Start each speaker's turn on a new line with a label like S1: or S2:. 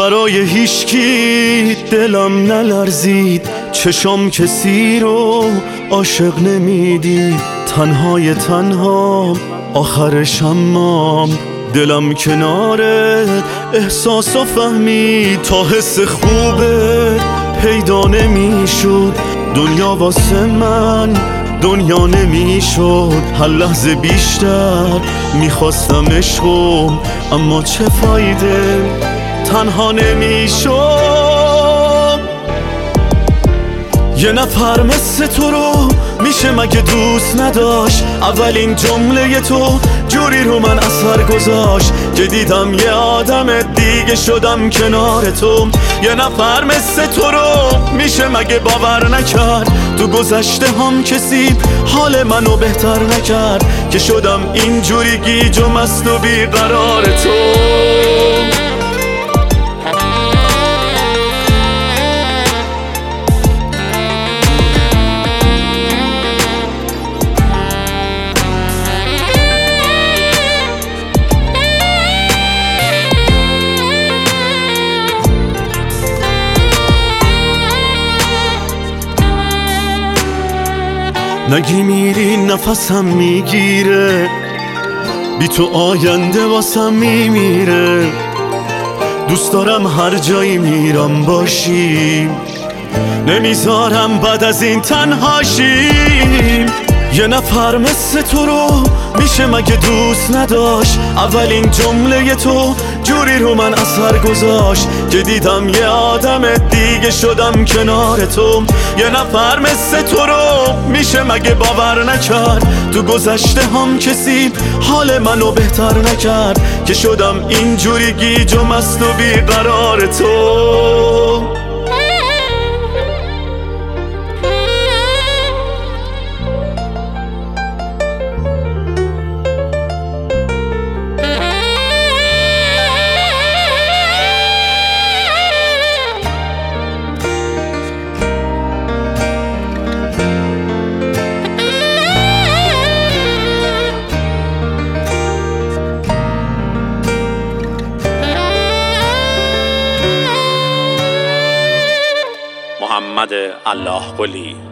S1: برای هیچکی دلم نلرزید، چشم کسی رو عاشق نمیدید. تنهای تنها آخر شمام دلم کناره احساسو فهمید. تا حس خوبه پیدا نمیشد، دنیا واسه من دنیا نمیشد. هر لحظه بیشتر میخواستم عشقم، اما چه فایده تنها نمیشد. یه نفر مثل تو رو میشه مگه دوست نداشت؟ اولین جمله تو جوری رو من اثر گذاشت که دیدم یه آدم دیگه شدم کنار تو. یه نفر مثل تو رو میشه مگه باور نکرد؟ تو گذشته هم کسی حال منو بهتر نکرد که شدم اینجوری گیج و مست و بیقرار تو. نگی میری نفسم میگیره، بی تو آینده واسم میمیره. دوست دارم هر جایی میرم باشیم، نمیذارم بعد از این تنهاشیم. یه نفر مثل تو رو میشه مگه دوست نداشت؟ اولین جمله تو جوری رو من اثر گذاشت که دیدم یه آدم دیگه شدم کنار تو. یه نفر مثل تو رو میشه مگه باور نکرد؟ تو گذشته هم کسی حال منو بهتر نکرد که شدم اینجوری گیج و مست و بیقرار تو.
S2: محمد الله قلی